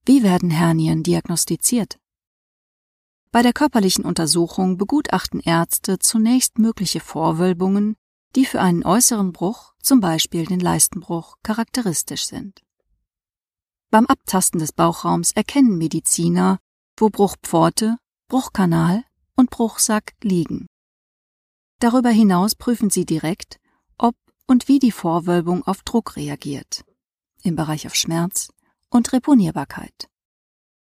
Wie werden Hernien diagnostiziert? Bei der körperlichen Untersuchung begutachten Ärzte zunächst mögliche Vorwölbungen, die für einen äußeren Bruch, zum Beispiel den Leistenbruch, charakteristisch sind. Beim Abtasten des Bauchraums erkennen Mediziner, wo Bruchpforte, Bruchkanal und Bruchsack liegen. Darüber hinaus prüfen sie direkt, ob und wie die Vorwölbung auf Druck reagiert, im Bereich auf Schmerz und Reponierbarkeit.